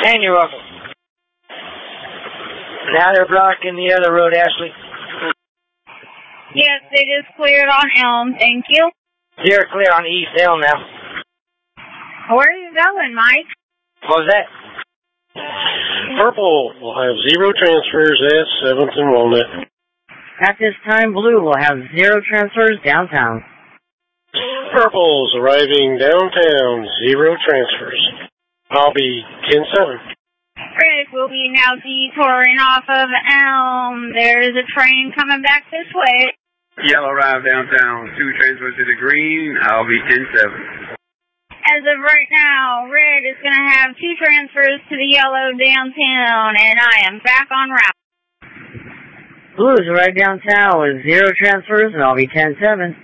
And you're welcome. Now they're blocking the other road, Ashley. Yes, it is cleared on Elm. Thank you. You're clear on East Elm now. Where are you going, Mike? What was that? Purple will have 0 transfers at 7th and Walnut. At this time, Blue will have 0 transfers downtown. Purple's arriving downtown, 0 transfers. I'll be 10-7. Red will be now detouring off of Elm. There's a train coming back this way. Yellow arrived downtown, 2 transfers to the green. I'll be 10-7. As of right now, Red is going to have 2 transfers to the yellow downtown, and I am back on route. Blue's right downtown with 0 transfers, and I'll be 10-7.